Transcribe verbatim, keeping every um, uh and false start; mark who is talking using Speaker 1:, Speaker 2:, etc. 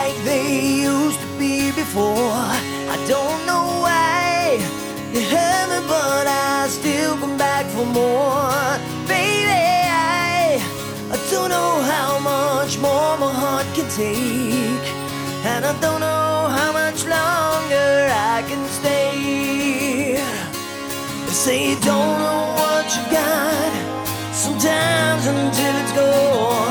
Speaker 1: like they used to be before. I don't know why you hurt me, but I still come back for more. Baby, I, I don't know how much more my heart can take, and I don't know how much longer I can stay. They say you don't know what you got sometimes until it's gone.